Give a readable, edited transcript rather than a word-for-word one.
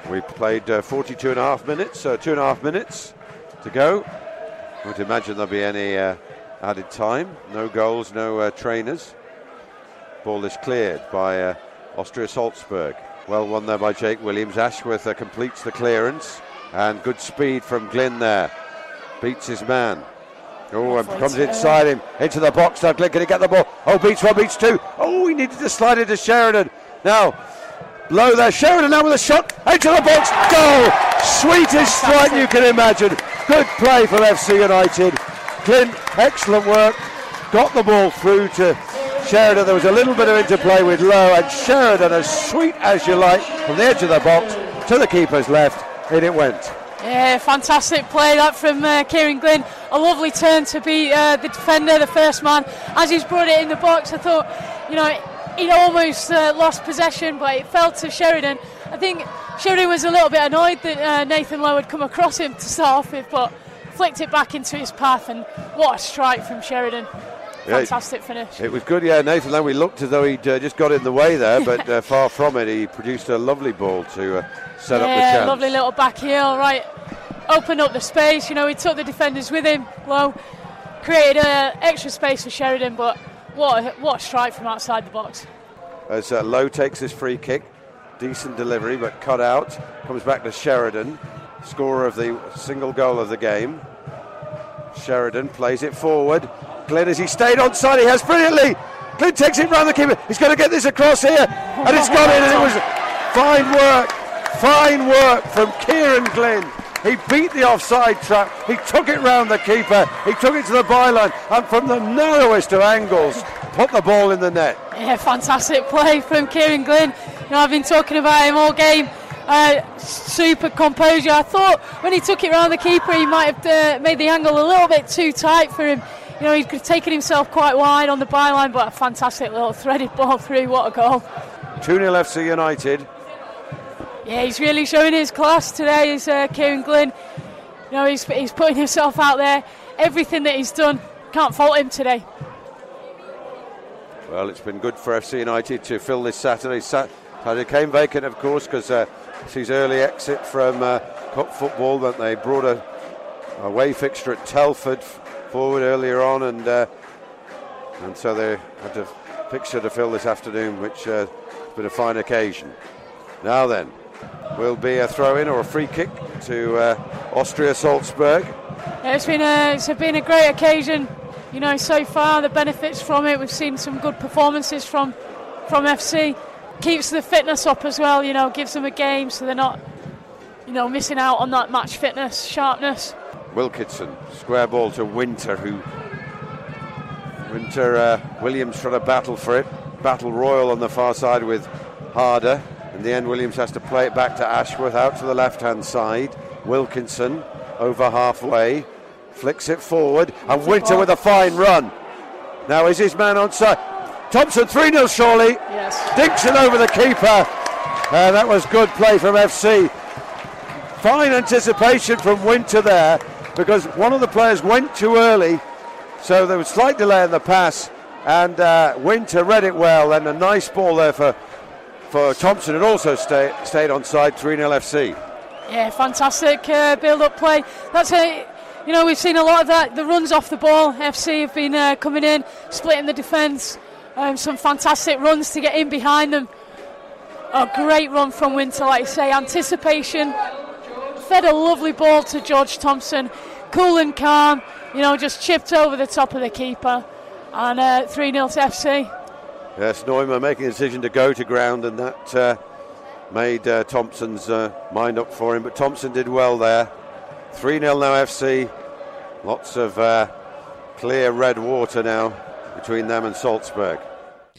We played 42 and a half minutes, 2.5 minutes to go. I don't imagine there'll be any added time. No goals, no trainers. Ball is cleared by Austria Salzburg. Well won there by Jake Williams. Ashworth completes the clearance, and good speed from Glynn there. Beats his man. Oh, and comes inside him, into the box now. Glynn, can he get the ball? Oh, beats one, beats two. Oh, he needed to slide it to Sheridan. Now, low there, Sheridan now with a shot, into the box, goal! Sweetest strike you can imagine. Good play from FC United. Glynn, excellent work, got the ball through to Sheridan. There was a little bit of interplay with Lowe, and Sheridan, as sweet as you like, from the edge of the box to the keeper's left, in it went. Yeah, fantastic play that from Kieran Glynn. A lovely turn to beat the defender, the first man. As he's brought it in the box, I thought, he almost lost possession, but it fell to Sheridan. I think Sheridan was a little bit annoyed that Nathan Lowe had come across him to start off with, but flicked it back into his path, and what a strike from Sheridan. Fantastic finish. It was good, yeah. Nathan Lowe, he looked as though he'd just got in the way there, but far from it. He produced a lovely ball to set up the chance. Yeah, lovely little back heel, right. Opened up the space, he took the defenders with him. Lowe created extra space for Sheridan, but what a strike from outside the box. As Lowe takes his free kick, decent delivery, but cut out. Comes back to Sheridan, scorer of the single goal of the game. Sheridan plays it forward. Glynn, as he stayed onside, he has brilliantly. Glynn takes it round the keeper. He's going to get this across here, and it's gone in, and it was fine work from Kieran Glynn. He beat the offside trap. He took it round the keeper. He took it to the byline, and from the narrowest of angles, put the ball in the net. Yeah, fantastic play from Kieran Glynn. I've been talking about him all game. Super composure. I thought when he took it round the keeper, he might have made the angle a little bit too tight for him. He could have taken himself quite wide on the byline, but a fantastic little threaded ball through. What a goal. 2-0 FC United. Yeah, he's really showing his class today, is Kieran Glynn. He's putting himself out there. Everything that he's done, can't fault him today. Well, it's been good for FC United to fill this Saturday. Saturday came vacant, of course, because it's his early exit from cup football. That they brought a away fixture at Telford forward earlier on, and so they had a fixture to fill this afternoon, which has been a fine occasion. Now then, will be a throw-in or a free kick to Austria Salzburg. Yeah, it's been a great occasion. So far the benefits from it. We've seen some good performances from FC. Keeps the fitness up as well. Gives them a game so they're not, missing out on that match fitness, sharpness. Wilkinson, square ball to Winter, Williams trying to battle for it. Battle royal on the far side with Harder. In the end, Williams has to play it back to Ashworth, out to the left-hand side. Wilkinson over halfway, flicks it forward, and Winter with a fine run. Now is his man onside. Thompson, 3-0 surely. Yes. Dinks it over the keeper. That was good play from FC. Fine anticipation from Winter there, because one of the players went too early, so there was slight delay in the pass, and Winter read it well, and a nice ball there for Thompson. It also stayed on side. 3-0 FC. Yeah, fantastic build-up play. That's it. We've seen a lot of that. The runs off the ball. FC have been coming in, splitting the defence. Some fantastic runs to get in behind them. A great run from Winter, like you say. Anticipation. Fed a lovely ball to George Thompson. Cool and calm. Just chipped over the top of the keeper. And 3-0 to FC. Yes, Neumann making a decision to go to ground, and that made Thompson's mind up for him. But Thompson did well there. 3-0 now FC. Lots of clear red water now between them and Salzburg.